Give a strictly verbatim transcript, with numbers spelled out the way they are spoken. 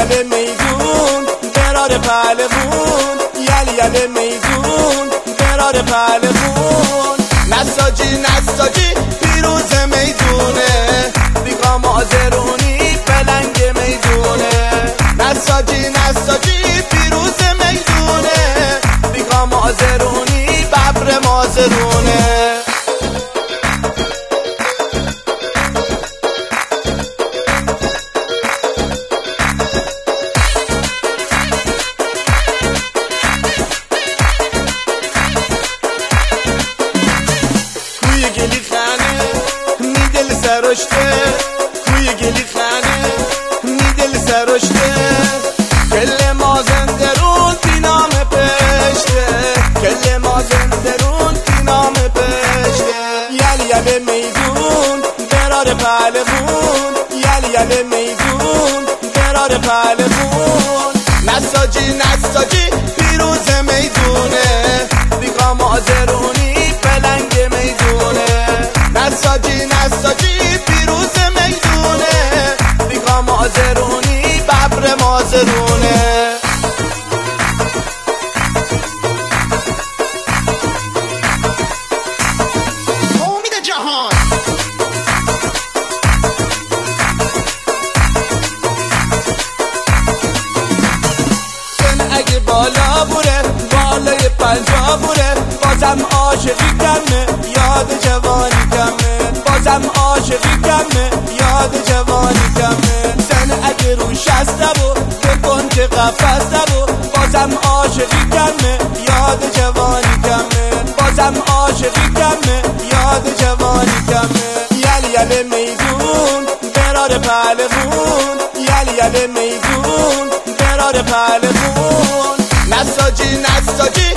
یل میدون قرار پهلوون، یل یل میدون قرار پهلوون. نساجی نساجی پیروز میدونه، بیگام آزرونی پلنگ میدونه. نساجی نساجی پیروز میدونه، بیگام آزرونی ببر مازرونه. گلی خانه میدل سرشته، کوی گلی خانه میدل سرشته. کل مازندرون بی نام پشته، کل مازندرون بی نام پشته. یل یل میدون قرار پهلوون، یل یل میدون قرار پهلوون. نساجی نساجی پیروز میدونه، بیگام آزرونی پلنگ میدونه. نساجی نساجی پیروز میدونه، بیگام آزرونی ببر مازرونه. امید جهان سن اگه بالا بوره، بالای پنجا بوره، بازم عاشقی کمه، یاد جوانی کمه. بازم عاشقی کمه، یاد جوانی کمه. سن اگه رو شسته و بکن که قفسته و، بازم عاشقی کمه، یاد جوانی کمه. بازم عاشقی کمه، یاد جوانی کمه. یل یل میدون قرار پهلوون، یل یل میدون قرار پهلوون. نساجی نساجی